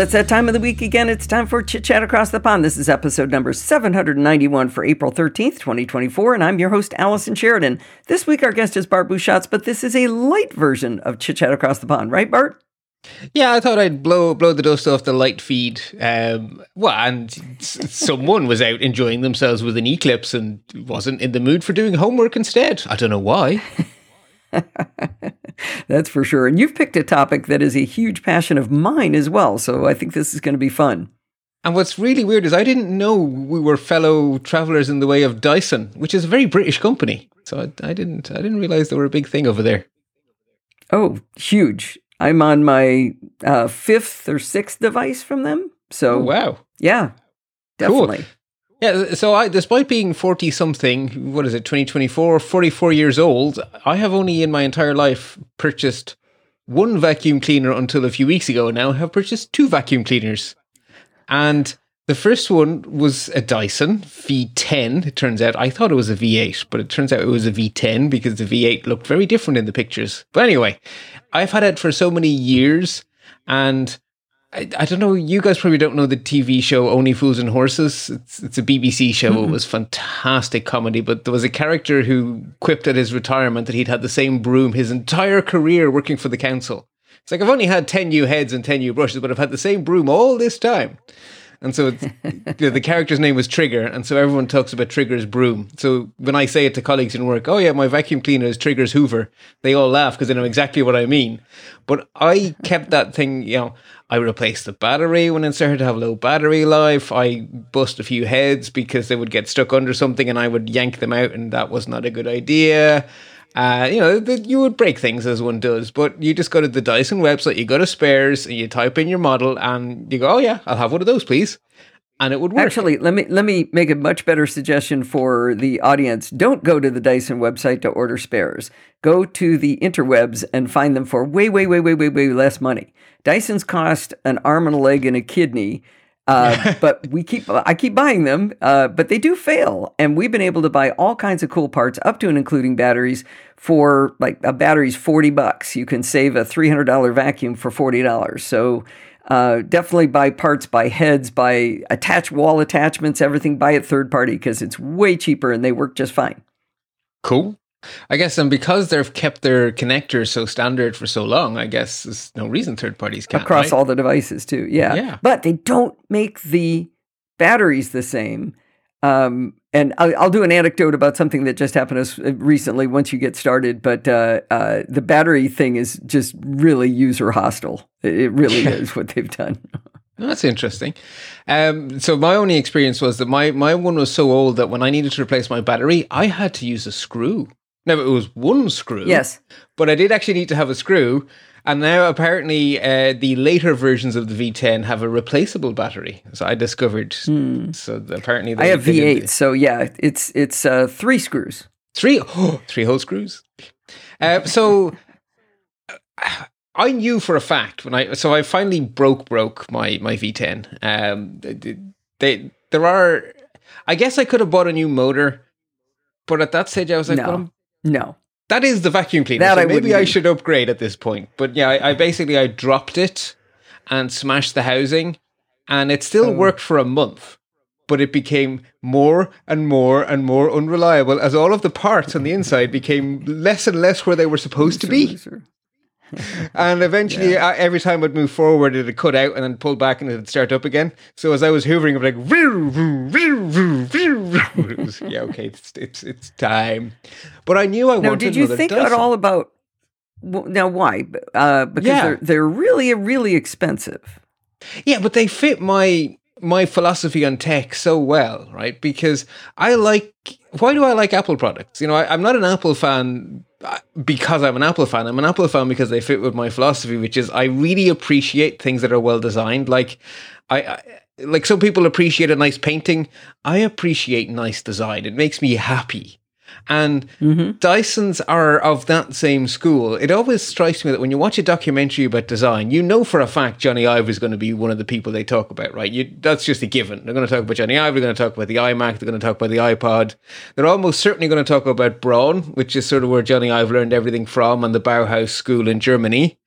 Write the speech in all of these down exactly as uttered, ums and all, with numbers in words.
it's that time of the week again. It's time for Chit Chat Across the Pond. This is episode number seven hundred ninety-one for April thirteenth, twenty twenty-four, and I'm your host, Allison Sheridan. This week, our guest is Bart Busschots, but this is a light version of Chit Chat Across the Pond, right, Bart? Yeah, I thought I'd blow blow the dust off the light feed. Um, well, and s- someone was out enjoying themselves with an eclipse and wasn't in the mood for doing homework instead. I don't know why. That's for sure. And you've picked a topic that is a huge passion of mine as well, so I think this is going to be fun. And what's really weird is I didn't know we were fellow travelers in the way of Dyson, which is a very British company. So I, I didn't I didn't realize they were a big thing over there. Oh, huge. I'm on my uh, fifth or sixth device from them. So, oh, wow. Yeah, definitely. Cool. Yeah, so I, despite being forty-something, what is it, twenty twenty-four, forty-four years old, I have only in my entire life purchased one vacuum cleaner until a few weeks ago. Now I have purchased two vacuum cleaners. And the first one was a Dyson V ten, it turns out. I thought it was a V eight, but it turns out it was a V ten because the V eight looked very different in the pictures. But anyway, I've had it for so many years, and I, I don't know, you guys probably don't know the T V show Only Fools and Horses. It's, it's a B B C show. Mm-hmm. It was fantastic comedy, but there was a character who quipped at his retirement that he'd had the same broom his entire career working for the council. It's like, I've only had ten new heads and ten new brushes, but I've had the same broom all this time. And so it's, you know, the character's name was Trigger, and so everyone talks about Trigger's broom. So when I say it to colleagues in work, oh yeah, my vacuum cleaner is Trigger's Hoover, they all laugh because they know exactly what I mean. But I kept that thing, you know, I replaced the battery when it started to have low battery life. I bust a few heads because they would get stuck under something and I would yank them out, and that was not a good idea. Uh, you know, the, you would break things as one does, but you just go to the Dyson website, you go to spares, and you type in your model, and you go, oh yeah, I'll have one of those, please. And it would work. Actually, let me let me make a much better suggestion for the audience. Don't go to the Dyson website to order spares. Go to the interwebs and find them for way, way, way, way, way, way less money. Dysons cost an arm and a leg and a kidney. Uh, but we keep, I keep buying them, uh, but they do fail. And we've been able to buy all kinds of cool parts up to and including batteries for like a battery's forty bucks. You can save a three hundred dollars vacuum for forty dollars. So, uh, definitely buy parts, buy heads, buy attach wall attachments, everything, buy it third party because it's way cheaper and they work just fine. Cool. I guess, and because they've kept their connectors so standard for so long, I guess there's no reason third parties can't. Across right? all the devices too, yeah. yeah. But they don't make the batteries the same. Um, and I'll, I'll do an anecdote about something that just happened to us recently once you get started. But uh, uh, the battery thing is just really user hostile. It really is what they've done. That's interesting. Um, so my only experience was that my, my one was so old that when I needed to replace my battery, I had to use a screw. Now, it was one screw. Yes. But I did actually need to have a screw. And now, apparently, uh, the later versions of the V ten have a replaceable battery. So I discovered. Hmm. So apparently... I have V eight. So yeah, it's it's uh, three screws. Three? Oh, three whole screws. Uh, so I knew for a fact when I... So I finally broke, broke my, my V ten. Um, they, they, there are... I guess I could have bought a new motor. But at that stage, I was like, no. well, I'm, No. That is the vacuum cleaner. That so I maybe I wouldn't. should upgrade at this point. But yeah, I, I basically, I dropped it and smashed the housing, and it still Oh. worked for a month, but it became more and more and more unreliable as all of the parts on the inside became less and less where they were supposed to be. Loser. And eventually, Yeah. uh, every time I'd move forward, it'd cut out and then pull back and it'd start up again. So as I was hoovering, I'd be like, "Voo, voo, voo, voo, voo, voo." It was, yeah, okay, it's, it's it's time. But I knew I Now, wanted did you another think Dyson. at all about... Well, now, why? Uh, because Yeah. they're, they're really, really expensive. Yeah, but they fit my my philosophy on tech so well, right? Because I like... Why do I like Apple products? You know, I, I'm not an Apple fan because I'm an Apple fan. I'm an Apple fan because they fit with my philosophy, which is I really appreciate things that are well designed. Like, I, I like some people appreciate a nice painting. I appreciate nice design. It makes me happy. And mm-hmm. Dysons are of that same school. It always strikes me that when you watch a documentary about design, you know for a fact Johnny Ive is going to be one of the people they talk about, right? You, that's just a given. They're going to talk about Johnny Ive, they're going to talk about the iMac, they're going to talk about the iPod. They're almost certainly going to talk about Braun, which is sort of where Johnny Ive learned everything from, and the Bauhaus school in Germany.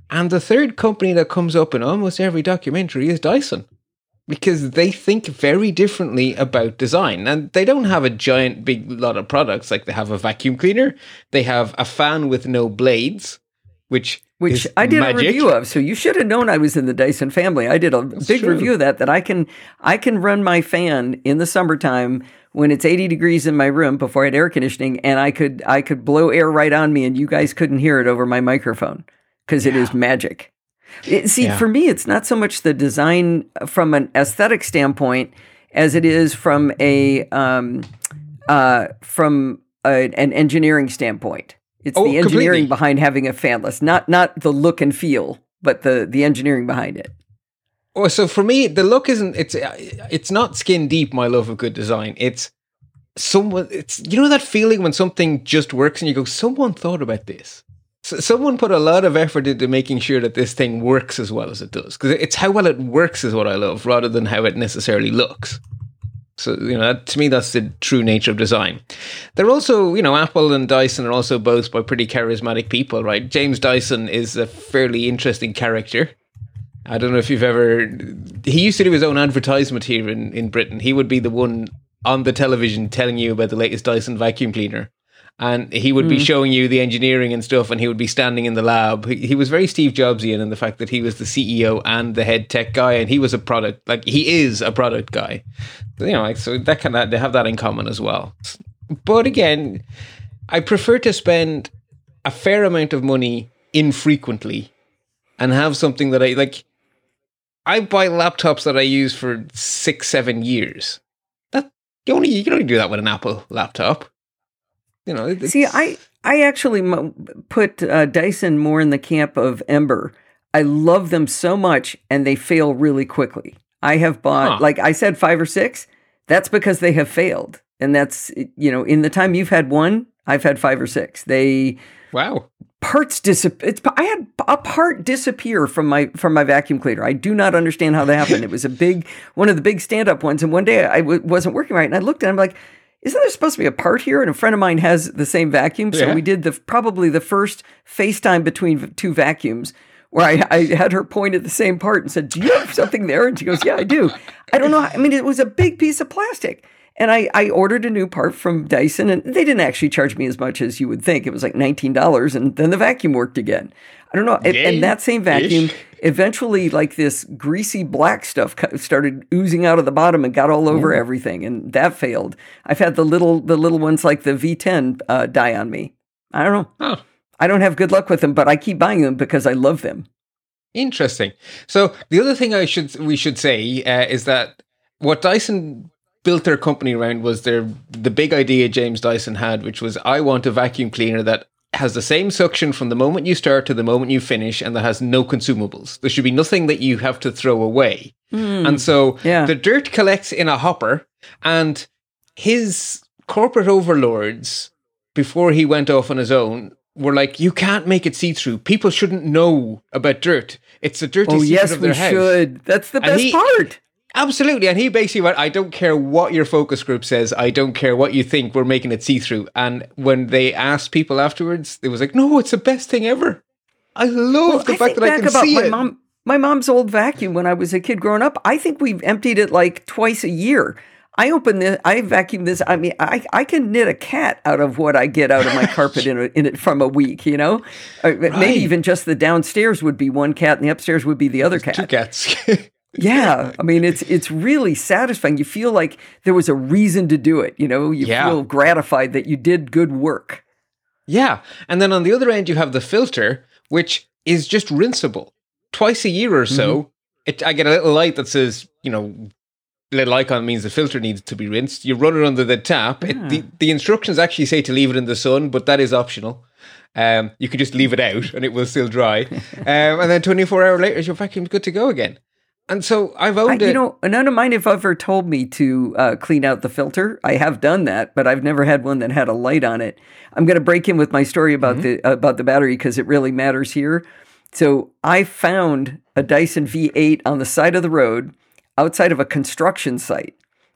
And the third company that comes up in almost every documentary is Dyson, because they think very differently about design. And they don't have a giant big lot of products. Like they have a vacuum cleaner, they have a fan with no blades, which Which is I did magic. a review of, so you should have known I was in the Dyson family. I did a That's big true. review of that, that I can I can run my fan in the summertime when it's eighty degrees in my room before I had air conditioning, and I could I could blow air right on me, and you guys couldn't hear it over my microphone, because it is magic. It, see, Yeah. for me, it's not so much the design from an aesthetic standpoint as it is from a um, uh, from a, an engineering standpoint. It's Oh, the engineering completely. behind having a fanless, not not the look and feel, but the the engineering behind it. Oh, so for me, the look isn't, it's it's not skin deep, my love of good design. It's someone, it's, you know that feeling when something just works and you go, someone thought about this. So someone put a lot of effort into making sure that this thing works as well as it does. Because it's how well it works is what I love, rather than how it necessarily looks. So, you know, that, to me, that's the true nature of design. They're also, you know, Apple and Dyson are also both by pretty charismatic people, right? James Dyson is a fairly interesting character. I don't know if you've ever... He used to do his own advertisement here in, in Britain. He would be the one on the television telling you about the latest Dyson vacuum cleaner. And he would be showing you the engineering and stuff, and he would be standing in the lab. He, he was very Steve Jobsian in the fact that he was the C E O and the head tech guy, and he was a product, like he is a product guy. You know, like, so that kind of, they have that in common as well. But again, I prefer to spend a fair amount of money infrequently and have something that I like. I buy laptops that I use for six, seven years. That you only you can only do that with an Apple laptop. You know. It's, See, I I actually mo- put uh, Dyson more in the camp of Ember. I love them so much, and they fail really quickly. I have bought, Huh. like I said, five or six. That's because they have failed, and that's, you know, in the time you've had one, I've had five or six. They wow. parts disappear. It's, I had a part disappear from my from my vacuum cleaner. I do not understand how that happened. It was a big one of the big stand up ones, and one day I w- wasn't working right, and I looked at it, I'm like, isn't there supposed to be a part here? And a friend of mine has the same vacuum, so Yeah. we did the probably the first FaceTime between v- two vacuums, where I, I had her point at the same part and said, "Do you have something there?" And she goes, "Yeah, I do." I don't know. I mean, it was a big piece of plastic. And I, I ordered a new part from Dyson, and they didn't actually charge me as much as you would think. It was like nineteen dollars, and then the vacuum worked again. I don't know. And, and that same vacuum, Ish. eventually, like this greasy black stuff co- started oozing out of the bottom and got all over everything, and that failed. I've had the little the little ones like the V ten uh, die on me. I don't know. Huh. I don't have good luck with them, but I keep buying them because I love them. Interesting. So the other thing I should we should say uh, is that what Dyson built their company around was their the big idea James Dyson had, which was, I want a vacuum cleaner that has the same suction from the moment you start to the moment you finish, and that has no consumables. There should be nothing that you have to throw away. And so Yeah. the dirt collects in a hopper, and his corporate overlords, before he went off on his own, were like, you can't make it see-through. People shouldn't know about dirt. It's the dirty Oh, secret yes, of their we house. should. That's the And best he- part. Absolutely. And he basically went, I don't care what your focus group says. I don't care what you think. We're making it see-through. And when they asked people afterwards, it was like, no, it's the best thing ever. I love Well, the I fact think that I back can about see my it. mom. My mom's old vacuum when I was a kid growing up. I think we've emptied it like twice a year. I open this, I vacuum this. I mean, I, I can knit a cat out of what I get out of my carpet in, a, in it from a week, you know? Uh, Maybe even just the downstairs would be one cat and the upstairs would be the other cat. Two cats. Yeah. I mean, it's it's really satisfying. You feel like there was a reason to do it, you know? You Yeah. feel gratified that you did good work. Yeah. And then on the other end, you have the filter, which is just rinsable. Twice a year or so, Mm-hmm. it, I get a little light that says, you know, little icon means the filter needs to be rinsed. You run it under the tap. It, the, the instructions actually say to leave it in the sun, but that is optional. Um, you can just leave it out and it will still dry. um, and then twenty-four hours later, your vacuum's good to go again. And so I've I, owned you it. know, none of mine have ever told me to uh, clean out the filter. I have done that, but I've never had one that had a light on it. I'm going to break in with my story about the about the battery because it really matters here. So I found a Dyson V eight on the side of the road outside of a construction site.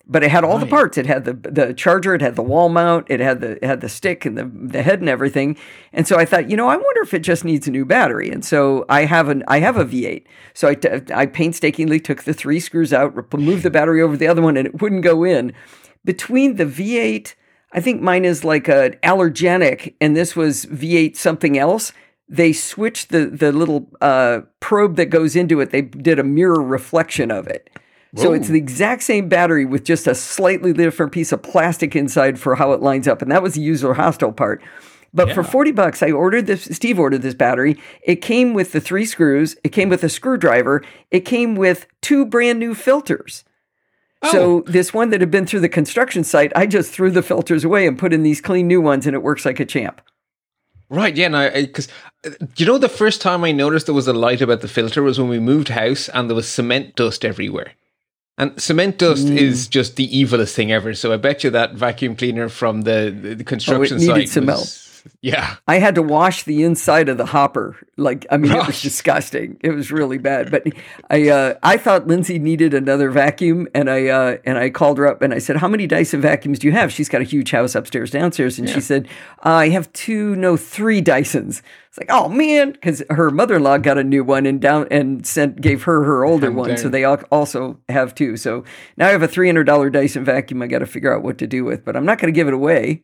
but it had all Right. the parts. It had the the charger, it had the wall mount, it had the it had the stick and the the head and everything. And so I thought, you know, I wonder if it just needs a new battery. And so I have an I have a V eight. So I, t- I painstakingly took the three screws out, moved the battery over the other one, and it wouldn't go in. Between the V eight, I think mine is like an allergenic, and this was V eight something else. They switched the the little uh, probe that goes into it. They did a mirror reflection of it. So Whoa. it's the exact same battery with just a slightly different piece of plastic inside for how it lines up. And that was the user hostile part. But Yeah. for forty bucks, I ordered this, Steve ordered this battery. It came with the three screws. It came with a screwdriver. It came with two brand new filters. Oh. So this one that had been through the construction site, I just threw the filters away and put in these clean new ones, and it works like a champ. Right, yeah, no, because you know the first time I noticed there was a light about the filter was when we moved house and there was cement dust everywhere. And cement dust Mm. is just the evilest thing ever. So I bet you that vacuum cleaner from the, the, the construction Oh, it needed site some was, yeah. I had to wash the inside of the hopper. Like, I mean, it was Right. disgusting. It was really bad. But I, uh, I thought Lindsay needed another vacuum, and I, uh, and I called her up and I said, "How many Dyson vacuums do you have?" She's got a huge house upstairs, downstairs, and Yeah. she said, "I have two, no, three Dysons." It's like, oh man, because her mother-in-law got a new one and down and sent gave her her older Hand one, down. so they al- also have two. So now I have a three hundred dollars Dyson vacuum. I got to figure out what to do with, but I'm not going to give it away.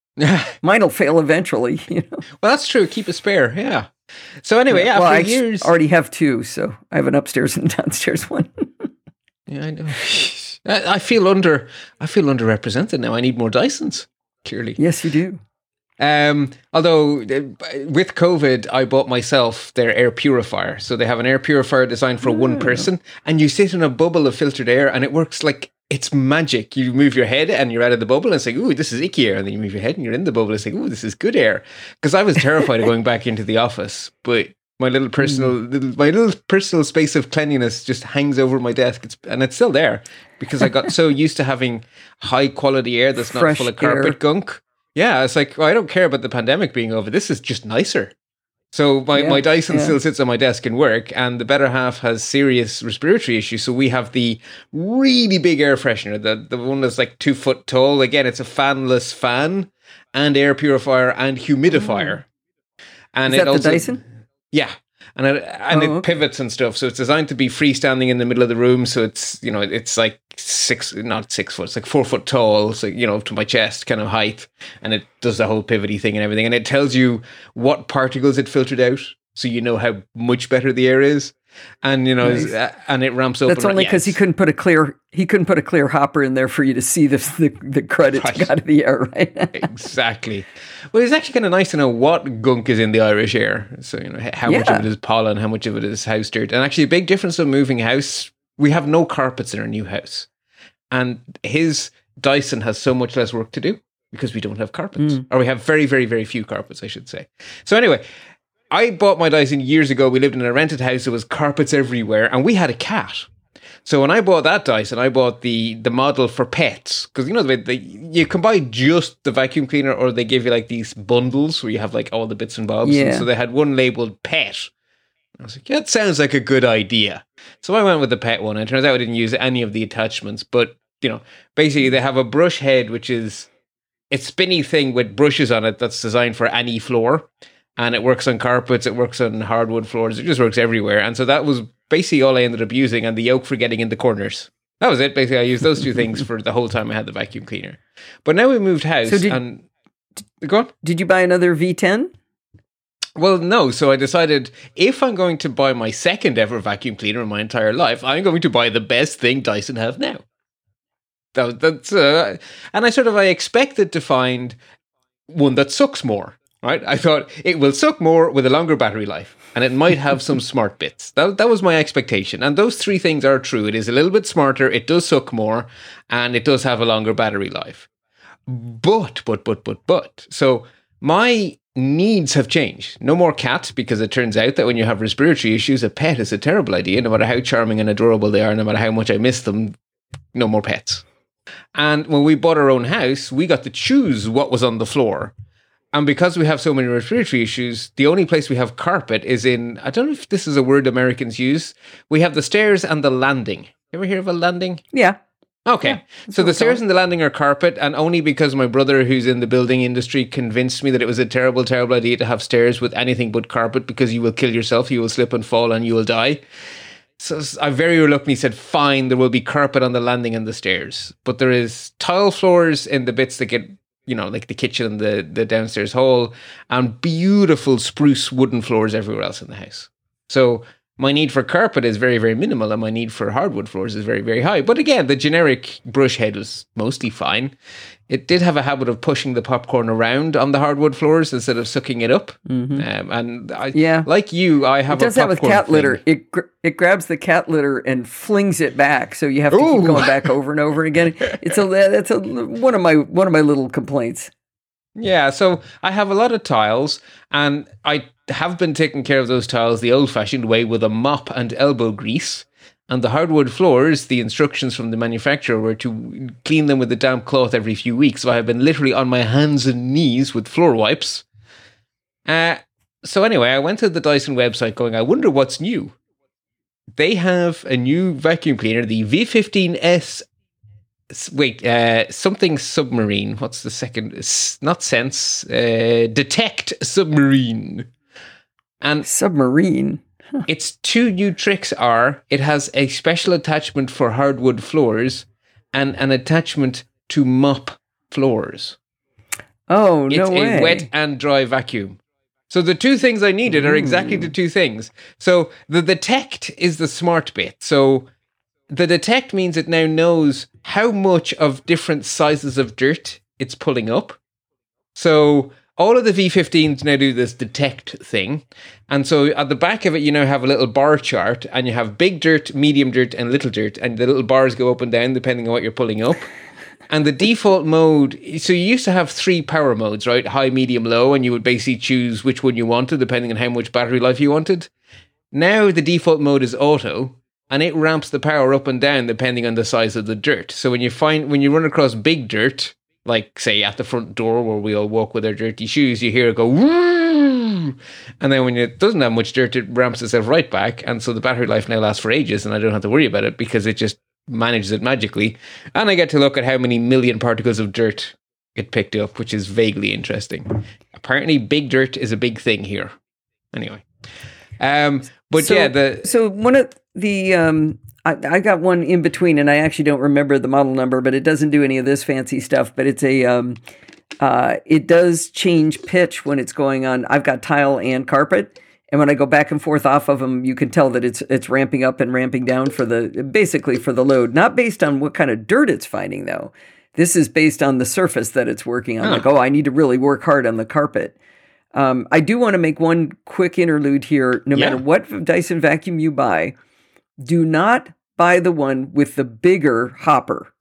Mine will fail eventually, you know. Well, that's true. Keep a spare. Yeah. So anyway, yeah, well, for I years. already have two, so I have an upstairs and downstairs one. Yeah, I know. I, I feel under. I feel underrepresented now. I need more Dysons. Clearly. Yes, you do. Um, although uh, with COVID, I bought myself their air purifier. So they have an air purifier designed for one person, and you sit in a bubble of filtered air, and it works like it's magic. You move your head, and you're out of the bubble, and it's like, ooh, this is icky air. And then you move your head, and you're in the bubble. It's like, ooh, this is good air. Because I was terrified of going back into the office, but my little personal, little, my little personal space of cleanliness just hangs over my desk, it's, and it's still there because I got so used to having high quality air that's not Fresh full of carpet air. gunk. Yeah, it's like, well, I don't care about the pandemic being over. This is just nicer. So my, Yeah, my Dyson yeah. still sits on my desk in work, and the better half has serious respiratory issues. So we have the really big air freshener, the, the one that's like two foot tall. Again, it's a fanless fan and air purifier and humidifier. And Is it that also, the Dyson? yeah. And it, and Oh, it okay. pivots and stuff. So it's designed to be freestanding in the middle of the room. So it's, you know, it's like six, not six foot, it's like four foot tall. So, you know, to my chest kind of height. And it does the whole pivoty thing and everything. And it tells you what particles it filtered out. So you know how much better the air is. And, you know, Nice. uh, and it ramps up. That's and- only yeah, because he it's- couldn't put a clear he couldn't put a clear hopper in there for you to see the the, the credit Right. you got of the air, right? Exactly. Well, it's actually kind of nice to know what gunk is in the Irish air. So, you know, h- how much Yeah. of it is pollen, how much of it is house dirt. And actually, a big difference of moving house, we have no carpets in our new house. And his Dyson has so much less work to do because we don't have carpets. Mm. Or we have very, very, very few carpets, I should say. So, anyway, I bought my Dyson years ago. We lived in a rented house. There was carpets everywhere. And we had a cat. So when I bought that Dyson, I bought the the model for pets because you know the way they, you can buy just the vacuum cleaner, or they give you like these bundles where you have like all the bits and bobs. Yeah. And so they had one labeled pet. I was like, yeah, that sounds like a good idea. So I went with the pet one. And it turns out I didn't use any of the attachments, but you know, basically they have a brush head, which is a spinny thing with brushes on it that's designed for any floor. And it works on carpets, it works on hardwood floors, it just works everywhere. And so that was basically all I ended up using, and the yoke for getting in the corners. That was it. Basically, I used those two things for the whole time I had the vacuum cleaner. But now we moved house, So did- and go on. Did you buy another V ten? Well, no. So I decided if I'm going to buy my second ever vacuum cleaner in my entire life, I'm going to buy the best thing Dyson have now. That, that's uh, and I sort of I expected to find one that sucks more. Right, I thought it will suck more with a longer battery life, and it might have some smart bits. That that was my expectation, and those three things are true. It is a little bit smarter, it does suck more, and it does have a longer battery life. But, but, but, but, but. So my needs have changed. No more cat, because it turns out that when you have respiratory issues, a pet is a terrible idea. No matter how charming and adorable they are, no matter how much I miss them, no more pets. And when we bought our own house, we got to choose what was on the floor. And because we have so many respiratory issues, the only place we have carpet is in, I don't know if this is a word Americans use. We have the stairs and the landing. You ever hear of a landing? Yeah. Okay, Yeah, so the stairs and the landing are carpet, and only because my brother, who's in the building industry, convinced me that it was a terrible, terrible idea to have stairs with anything but carpet because you will kill yourself, you will slip and fall, and you will die. So I very reluctantly said, fine, there will be carpet on the landing and the stairs, but there is tile floors in the bits that get, you know, like the kitchen and the, the downstairs hall, and beautiful spruce wooden floors everywhere else in the house. So my need for carpet is very, very minimal, and my need for hardwood floors is very, very high. But again, the generic brush head was mostly fine. It did have a habit of pushing the popcorn around on the hardwood floors instead of sucking it up. Mm-hmm. Um, and I, yeah. like you, I have it does a have with cat thing. litter. It gr- it grabs the cat litter and flings it back, so you have to Ooh. keep going back over and over again. It's a that's a one of my one of my little complaints. Yeah, so I have a lot of tiles, and I have been taking care of those tiles the old-fashioned way with a mop and elbow grease. And the hardwood floors, the instructions from the manufacturer were to clean them with a damp cloth every few weeks. So I have been literally on my hands and knees with floor wipes. Uh, so anyway, I went to the Dyson website going, I wonder what's new. They have a new vacuum cleaner, the V fifteen S. Wait, uh, something submarine. What's the second? Not Sense. Uh, Detect Submarine. And submarine. Huh. Its two new tricks are it has a special attachment for hardwood floors and an attachment to mop floors. Oh, no it's way. It's a wet and dry vacuum. So the two things I needed are exactly the two things. So the detect is the smart bit. So the detect means it now knows how much of different sizes of dirt it's pulling up. So all of the V fifteens now do this detect thing. And so at the back of it, you now have a little bar chart, and you have big dirt, medium dirt, and little dirt. And the little bars go up and down depending on what you're pulling up. And the default mode, so you used to have three power modes, right? High, medium, low, and you would basically choose which one you wanted depending on how much battery life you wanted. Now the default mode is auto, and it ramps the power up and down depending on the size of the dirt. So when you find when you run across big dirt, like, say, at the front door where we all walk with our dirty shoes, you hear it go, woo! And then when it doesn't have much dirt, it ramps itself right back. And so the battery life now lasts for ages, and I don't have to worry about it because it just manages it magically. And I get to look at how many million particles of dirt it picked up, which is vaguely interesting. Apparently, big dirt is a big thing here. Anyway. Um, but so, yeah, the... So one of the... Um I, I got one in between, and I actually don't remember the model number, but it doesn't do any of this fancy stuff. But it's a, um, uh, it does change pitch when it's going on. I've got tile and carpet, and when I go back and forth off of them, you can tell that it's it's ramping up and ramping down for the basically for the load. Not based on what kind of dirt it's finding, though. This is based on the surface that it's working on. Huh. Like, oh, I need to really work hard on the carpet. Um, I do want to make one quick interlude here. No yeah. matter what Dyson vacuum you buy, do not buy the one with the bigger hopper.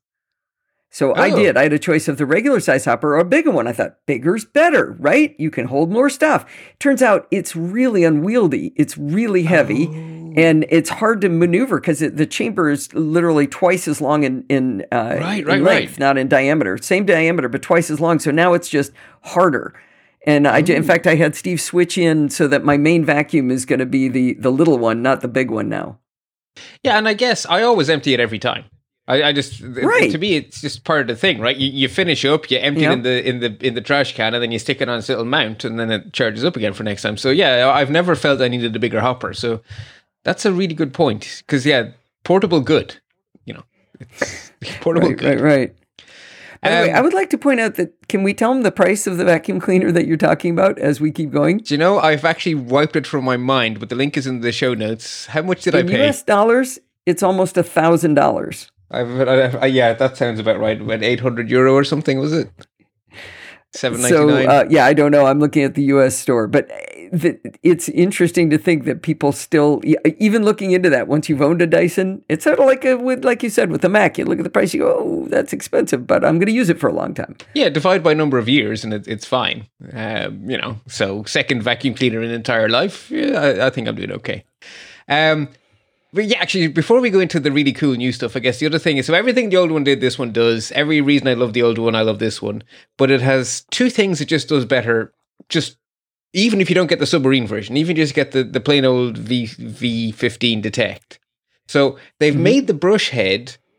So oh. I did. I had a choice of the regular size hopper or a bigger one. I thought bigger's better, right? You can hold more stuff. Turns out it's really unwieldy. It's really heavy, oh. and it's hard to maneuver because the chamber is literally twice as long in, in, uh, right, right, in length, right. not in diameter. Same diameter, but twice as long. So now it's just harder. And I, in fact, I had Steve switch in so that my main vacuum is going to be the the little one, not the big one now. Yeah, and I guess I always empty it every time. I, I just right. to me, it's just part of the thing, right? You, you finish up, you empty yep. it in the in the in the trash can, and then you stick it on its little mount, and then it charges up again for next time. So yeah, I've never felt I needed a bigger hopper. So that's a really good point. Because yeah, portable good, you know, it's portable right, good, right, right. Anyway, Um, I would like to point out that, can we tell them the price of the vacuum cleaner that you're talking about as we keep going? Do you know, I've actually wiped it from my mind, but the link is in the show notes. How much did in I pay? U S dollars, it's almost one thousand dollars. I've, I've, I, yeah, that sounds about right. About eight hundred euro or something, was it? seven ninety-nine So, uh, yeah, I don't know. I'm looking at the U S store, but the, it's interesting to think that people still, even looking into that, once you've owned a Dyson, it's sort of like a, with, like you said, with the Mac. You look at the price, you go, oh, that's expensive, but I'm going to use it for a long time. Yeah, divide by number of years, and it, it's fine. Um, you know, so second vacuum cleaner in entire life, yeah, I, I think I'm doing okay. Um, But yeah, actually, before we go into the really cool new stuff, I guess the other thing is, so everything the old one did, this one does. Every reason I love the old one, I love this one. But it has two things it just does better, just even if you don't get the submarine version, even if you just get the, the plain old V, V15 Detect. So they've mm-hmm. made the brush head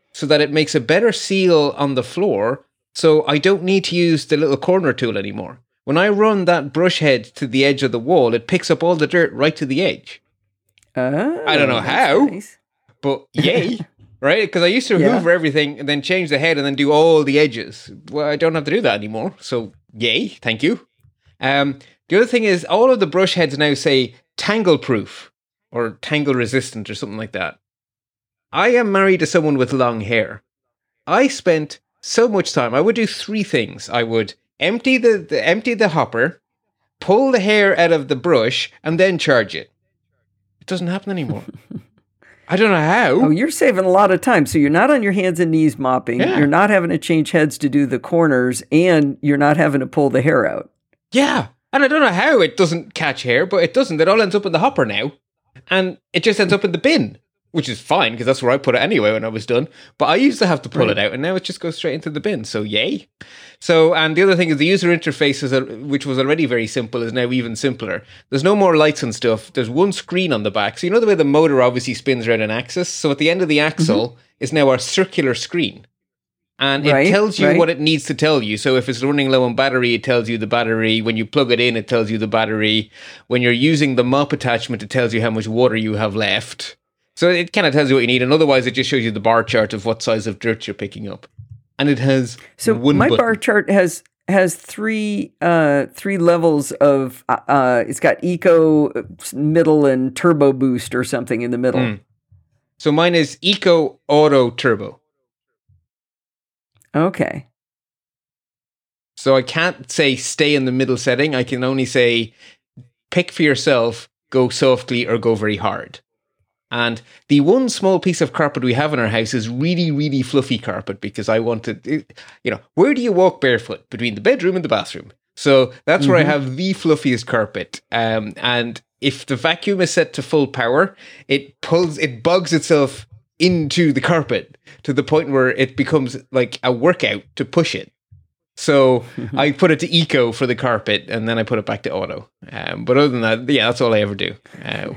so that it makes a better seal on the floor, so I don't need to use the little corner tool anymore. When I run that brush head to the edge of the wall, it picks up all the dirt right to the edge. Oh, I don't know how, nice. but yay, right? Because I used to Yeah. hoover everything and then change the head and then do all the edges. Well, I don't have to do that anymore, so yay, thank you. Um, the other thing is, all of the brush heads now say tangle-proof or tangle-resistant or something like that. I am married to someone with long hair. I spent so much time. I would do three things. I would empty the, the empty the hopper, pull the hair out of the brush, and then charge it. It doesn't happen anymore. I don't know how. Oh, you're saving a lot of time. So you're not on your hands and knees mopping. Yeah. You're not having to change heads to do the corners, and you're not having to pull the hair out. Yeah. And I don't know how it doesn't catch hair, but it doesn't. It all ends up in the hopper now. And it just ends up in the bin, which is fine because that's where I put it anyway when I was done. But I used to have to pull Right. it out, and now it just goes straight into the bin. So yay. So, and the other thing is the user interface, is, a- which was already very simple, is now even simpler. There's no more lights and stuff. There's one screen on the back. So you know the way the motor obviously spins around an axis? So at the end of the axle is now a circular screen. And it Right, tells you right. what it needs to tell you. So if it's running low on battery, it tells you the battery. When you plug it in, it tells you the battery. When you're using the mop attachment, it tells you how much water you have left. So it kind of tells you what you need. And otherwise, it just shows you the bar chart of what size of dirt you're picking up. And it has So one my button. bar chart has has three uh, three levels of. Uh, uh, it's got eco, middle, and turbo boost or something in the middle. Mm. So mine is Eco Auto Turbo. Okay. So I can't say stay in the middle setting. I can only say pick for yourself, go softly or go very hard. And the one small piece of carpet we have in our house is really, really fluffy carpet because I wanted, you know, where do you walk barefoot? Between the bedroom and the bathroom. So that's where I have the fluffiest carpet. Um, and if the vacuum is set to full power, it pulls, it bugs itself into the carpet to the point where it becomes like a workout to push it. So I put it to eco for the carpet and then I put it back to auto. Um, but other than that, yeah, that's all I ever do. Uh,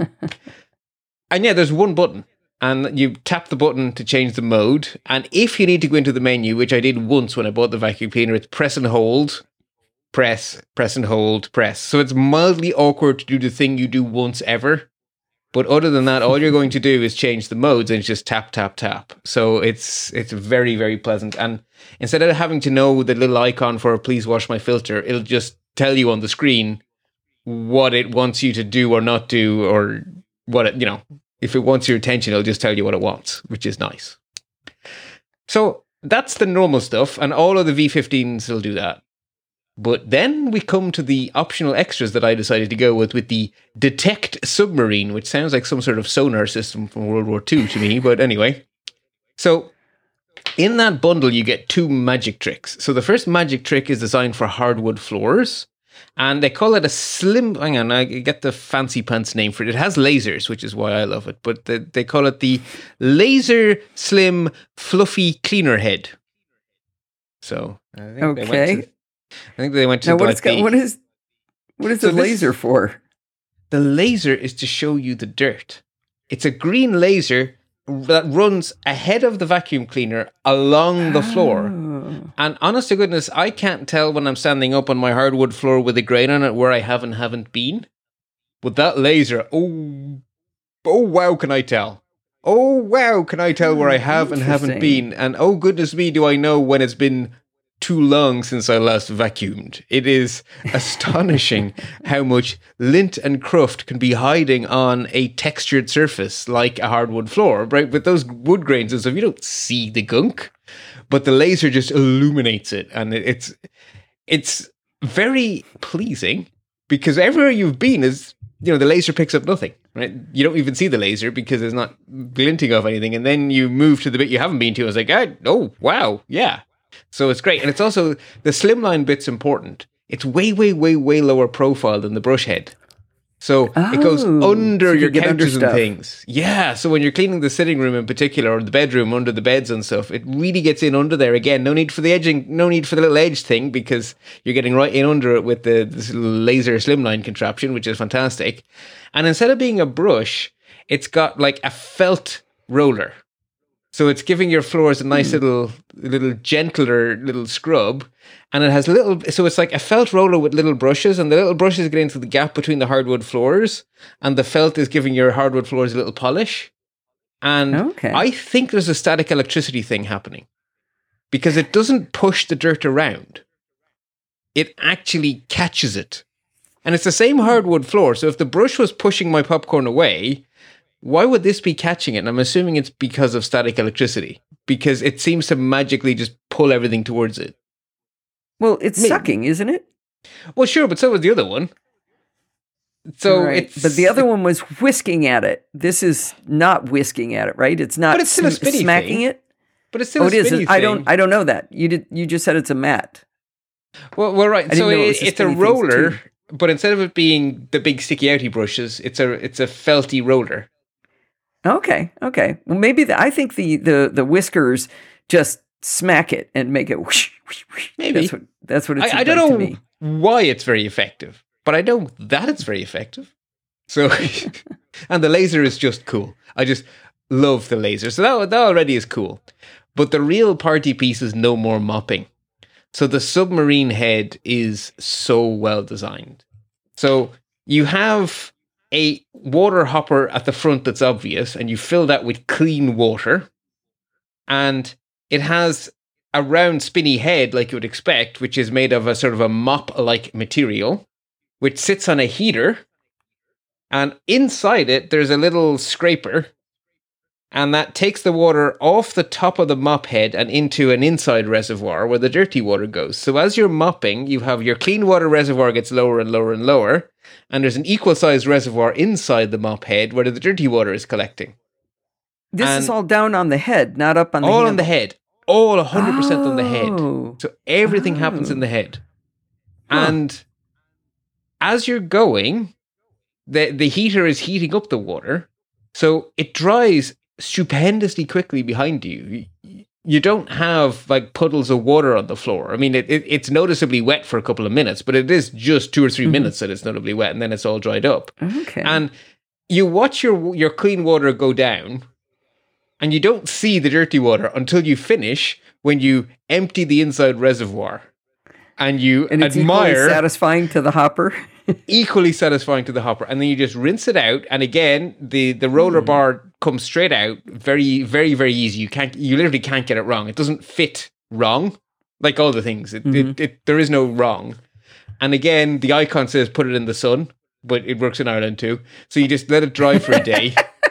and yeah, there's one button and you tap the button to change the mode. And if you need to go into the menu, which I did once when I bought the vacuum cleaner, it's press and hold, press, press and hold, press. So it's mildly awkward to do the thing you do once ever. But other than that, all you're going to do is change the modes and it's just tap, tap, tap. So it's it's very, very pleasant. And instead of having to know the little icon for please wash my filter, it'll just tell you on the screen what it wants you to do or not do, or what it, you know, if it wants your attention, it'll just tell you what it wants, which is nice. So that's the normal stuff. And all of the V fifteens will do that. But then we come to the optional extras that I decided to go with, with the Detect Submarine, which sounds like some sort of sonar system from World War Two to me. But anyway, so in that bundle, you get two magic tricks. So the first magic trick is designed for hardwood floors. And they call it a slim, hang on, I get the fancy pants name for it. It has lasers, which is why I love it. But the, they call it the Laser Slim Fluffy Cleaner Head. So I think Okay. they went to, I think they went to Now, what like is got, the, what is what is So the this- laser for? the laser is to show you the dirt. It's a green laser that runs ahead of the vacuum cleaner along the floor. Oh. And honest to goodness, I can't tell when I'm standing up on my hardwood floor with a grain on it where I have and haven't been. With that laser, oh, oh wow, can I tell? Oh wow, can I tell where I have and haven't Interesting. been? And oh goodness me, do I know when it's been too long since I last vacuumed. It is astonishing how much lint and cruft can be hiding on a textured surface like a hardwood floor, right? With those wood grains and stuff, you don't see the gunk, but the laser just illuminates it. And it- it's it's very pleasing because everywhere you've been is, you know, the laser picks up nothing, right? You don't even see the laser because it's not glinting off anything. And then you move to the bit you haven't been to. And it's like, ah, oh, wow, yeah. So it's great. And it's also, the slimline bit's important. It's way, way, way, way lower profile than the brush head. So it goes Oh, under so you your get under couches and stuff. things. Yeah. So when you're cleaning the sitting room in particular, or the bedroom under the beds and stuff, it really gets in under there. Again, no need for the edging, no need for the little edge thing because you're getting right in under it with the this little laser slimline contraption, which is fantastic. And instead of being a brush, it's got like a felt roller. So it's giving your floors a nice mm. little, little gentler little scrub. And it has little, so it's like a felt roller with little brushes, and the little brushes get into the gap between the hardwood floors, and the felt is giving your hardwood floors a little polish. And okay. I think there's a static electricity thing happening because it doesn't push the dirt around. It actually catches it. And it's the same hardwood floor. So if the brush was pushing my popcorn away, why would this be catching it? And I'm assuming it's because of static electricity, because it seems to magically just pull everything towards it. Well, it's Maybe. sucking, isn't it? Well, sure, but so was the other one. So right. it's, but the other one was whisking at it. This is not whisking at it, right? It's not but it's still sm- a spinny smacking thing. it. But it's still oh, a spinny it is. thing. I don't. I don't know that. You did. You just said it's a mat. Well, well, right. So it, it a it's a roller, but instead of it being the big sticky outy brushes, it's a it's a felty roller. Okay. Okay. Well, maybe the, I think the, the the whiskers just smack it and make it whoosh, whoosh, whoosh. Maybe that's what that's what it's. I, I don't know me. why it's very effective, but I know that it's very effective. So, and the laser is just cool. I just love the laser. So that that already is cool. But the real party piece is no more mopping. So the submarine head is so well designed. So you have a water hopper at the front that's obvious, and you fill that with clean water. And it has a round spinny head like you would expect, which is made of a sort of a mop-like material, which sits on a heater. And inside it, there's a little scraper, and that takes the water off the top of the mop head and into an inside reservoir where the dirty water goes. So as you're mopping, you have your clean water reservoir gets lower and lower and lower, and there's an equal-sized reservoir inside the mop head where the dirty water is collecting. This and is all down on the head, not up on the all handle. on the head. All one hundred percent oh. on the head. So everything oh. happens in the head. Huh. And as you're going, the, the heater is heating up the water, so it dries stupendously quickly behind you. You don't have like puddles of water on the floor. I mean, it, it it's noticeably wet for a couple of minutes, but it is just two or three mm-hmm. minutes that it's notably wet, and then it's all dried up. Okay. And you watch your your clean water go down, and you don't see the dirty water until you finish, when you empty the inside reservoir. And you and it's admire... equally satisfying to the hopper. equally satisfying to the hopper. And then you just rinse it out. And again, the, the roller mm. bar comes straight out. Very, very, very easy. You can't, you literally can't get it wrong. It doesn't fit wrong. Like all the things. It, mm-hmm. it, it, there is no wrong. And again, the icon says put it in the sun, but it works in Ireland too. So you just let it dry for a day.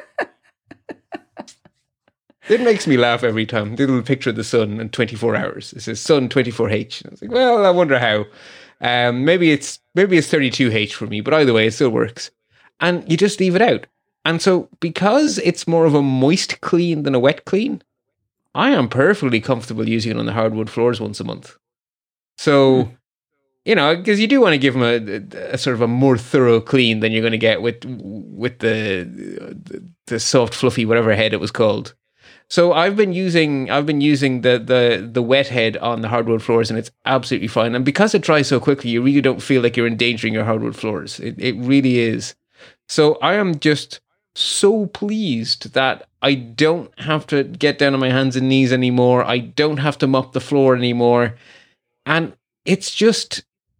It makes me laugh every time. The little picture of the sun in twenty-four hours. It says sun twenty-four H. I was like, well, I wonder how. Um, maybe it's maybe it's thirty-two H for me, but either way, it still works. And you just leave it out. And so, because it's more of a moist clean than a wet clean, I am perfectly comfortable using it on the hardwood floors once a month. So, mm. you know, because you do want to give them a, a sort of a more thorough clean than you're going to get with with the, the the soft, fluffy, whatever head it was called. So I've been using I've been using the, the, the wet head on the hardwood floors, and it's absolutely fine. And because it dries so quickly, you really don't feel like you're endangering your hardwood floors. It it really is. So I am just so pleased that I don't have to get down on my hands and knees anymore. I don't have to mop the floor anymore. And it's just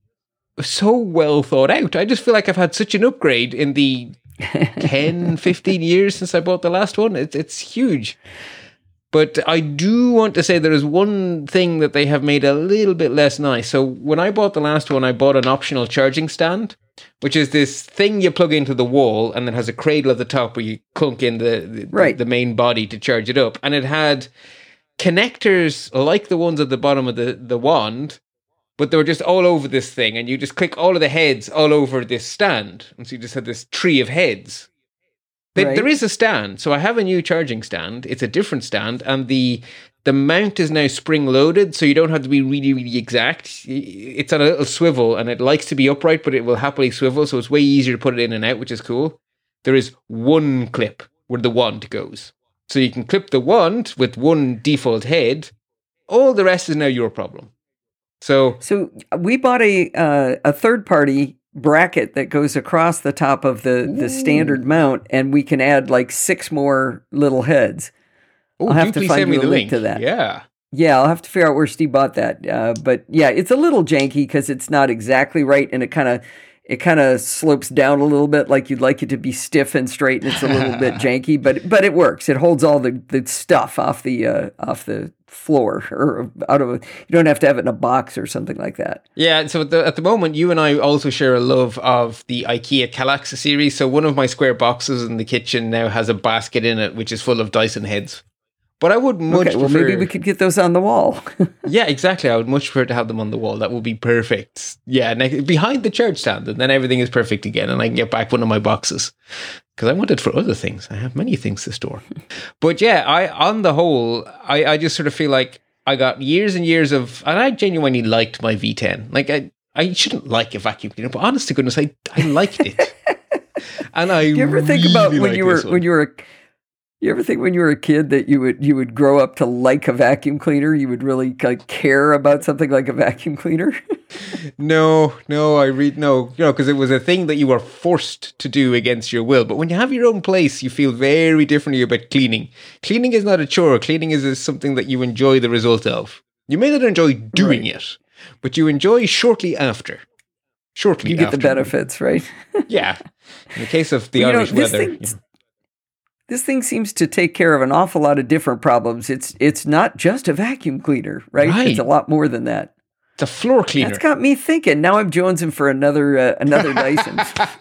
so well thought out. I just feel like I've had such an upgrade in the ten, fifteen years since I bought the last one. It's it's huge. But I do want to say there is one thing that they have made a little bit less nice. So when I bought the last one, I bought an optional charging stand, which is this thing you plug into the wall and then has a cradle at the top where you clunk in the, the, right. the main body to charge it up. And it had connectors like the ones at the bottom of the, the wand, but they were just all over this thing. And you just click all of the heads all over this stand. And so you just had this tree of heads. They, right. There is a stand. So I have a new charging stand. It's a different stand. And the the mount is now spring loaded. So you don't have to be really, really exact. It's on a little swivel and it likes to be upright, but it will happily swivel. So it's way easier to put it in and out, which is cool. There is one clip where the wand goes. So you can clip the wand with one default head. All the rest is now your problem. So, so we bought a uh, a third party bracket that goes across the top of the, the standard mount, and we can add like six more little heads. Oh, I'll have do to please find send me you a the link link to that. Yeah. Yeah, I'll have to figure out where Steve bought that. Uh, but yeah, it's a little janky because it's not exactly right, and it kind of it kind of slopes down a little bit, like you'd like it to be stiff and straight, and it's a little bit janky, but but it works. It holds all the, the stuff off the uh, off the floor or out of a. You don't have to have it in a box or something like that. Yeah, so at the, at the moment, you and I also share a love of the IKEA Kallax series. So one of my square boxes in the kitchen now has a basket in it, which is full of Dyson heads. But I would much okay, well, prefer... maybe we could get those on the wall. Yeah, exactly. I would much prefer to have them on the wall. That would be perfect. Yeah, ne- behind the church stand, and then everything is perfect again, and I can get back one of my boxes. Because I want it for other things. I have many things to store. But yeah, I on the whole, I, I just sort of feel like I got years and years of... And I genuinely liked my V ten. Like, I, I shouldn't like a vacuum cleaner, but honest to goodness, I, I liked it. And I Do you ever think really about when like you were this one. when you were a You ever think when you were a kid that you would you would grow up to like a vacuum cleaner? You would really like, care about something like a vacuum cleaner? No, no, I read no, you know, because it was a thing that you were forced to do against your will. But when you have your own place, you feel very differently about cleaning. Cleaning is not a chore. Cleaning is, is something that you enjoy the result of. You may not enjoy doing right. it, but you enjoy shortly after. Shortly, you get after. the benefits, right? Yeah. In the case of the well, Irish you know, weather. Thing, yeah. This thing seems to take care of an awful lot of different problems. It's it's not just a vacuum cleaner, right? right. It's a lot more than that. It's a floor cleaner. That's got me thinking. Now I'm jonesing for another uh, another Dyson.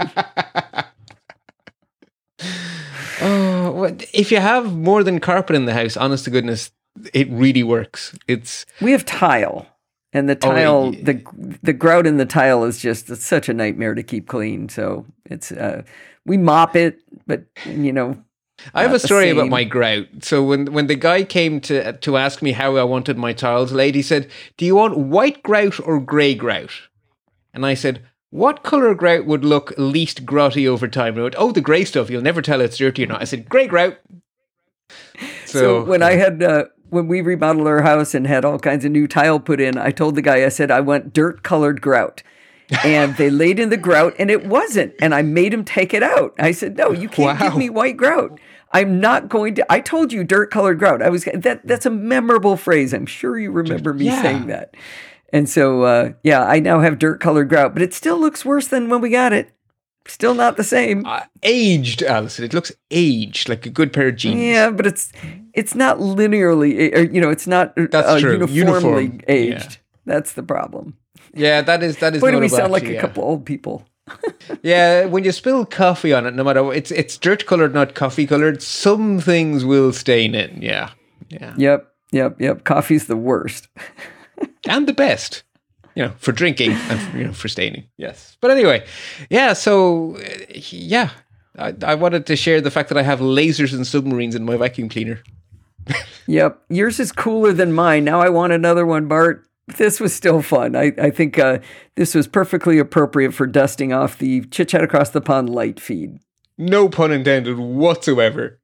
Oh, well, if you have more than carpet in the house, honest to goodness, it really works. It's we have tile, and the tile, oh, yeah. the the grout in the tile is just it's such a nightmare to keep clean. So it's uh, we mop it, but you know. I have a story about my grout. So when when the guy came to to ask me how I wanted my tiles laid, he said, "Do you want white grout or grey grout?" And I said, "What colour grout would look least grotty over time?" And he went, "Oh, the grey stuff. You'll never tell it's dirty or not." I said, "Grey grout." So, so when I had uh, when we remodeled our house and had all kinds of new tile put in, I told the guy, I said, "I want dirt colored grout." And they laid in the grout, and it wasn't. And I made him take it out. I said, "No, you can't wow. give me white grout. I'm not going to." I told you dirt-colored grout. I was that. That's a memorable phrase. I'm sure you remember me yeah. saying that. And so, uh, yeah, I now have dirt-colored grout, but it still looks worse than when we got it. Still not the same. Uh, aged, Alison. It looks aged, like a good pair of jeans. Yeah, but it's it's not linearly, or, you know, it's not that's uh, true. uniformly Uniform. aged. Yeah. That's the problem. Yeah, that is that is. Why do we sound like actually, a yeah. couple old people? Yeah, when you spill coffee on it, no matter what, it's it's dirt colored, not coffee colored. Some things will stain it. Yeah, yeah. Yep, yep, yep. Coffee's the worst, and the best. You know, for drinking and for, you know for staining. Yes, but anyway, yeah. So yeah, I, I wanted to share the fact that I have lasers and submarines in my vacuum cleaner. Yep, yours is cooler than mine. Now I want another one, Bart. This was still fun. I, I think uh, this was perfectly appropriate for dusting off the Chit Chat Across the Pond light feed. No pun intended whatsoever.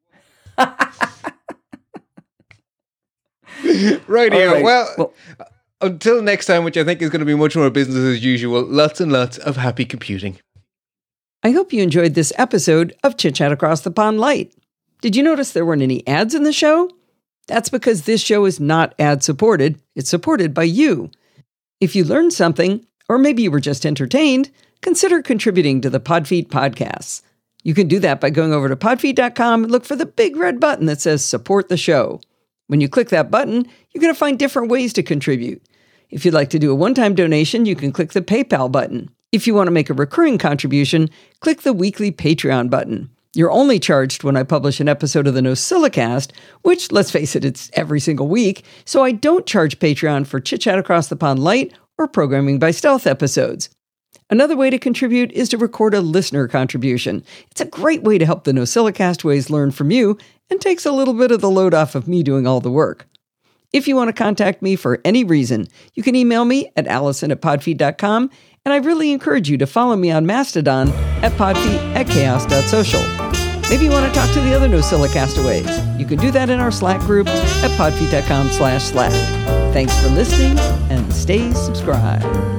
Rightio. Right. Well, well, until next time, which I think is going to be much more business as usual, lots and lots of happy computing. I hope you enjoyed this episode of Chit Chat Across the Pond Light. Did you notice there weren't any ads in the show? That's because this show is not ad-supported. It's supported by you. If you learned something, or maybe you were just entertained, consider contributing to the Podfeet podcasts. You can do that by going over to podfeet dot com and look for the big red button that says Support the Show. When you click that button, you're going to find different ways to contribute. If you'd like to do a one-time donation, you can click the PayPal button. If you want to make a recurring contribution, click the weekly Patreon button. You're only charged when I publish an episode of the NosillaCast, which, let's face it, it's every single week, so I don't charge Patreon for Chit Chat Across the Pond Light or Programming by Stealth episodes. Another way to contribute is to record a listener contribution. It's a great way to help the NosillaCastaways learn from you and takes a little bit of the load off of me doing all the work. If you want to contact me for any reason, you can email me at allison at podfeet dot com, and I really encourage you to follow me on Mastodon at podfeet at chaos dot social. Maybe you want to talk to the other NosillaCastaways. You can do that in our Slack group at podfeet dot com slash Slack. Thanks for listening, and stay subscribed.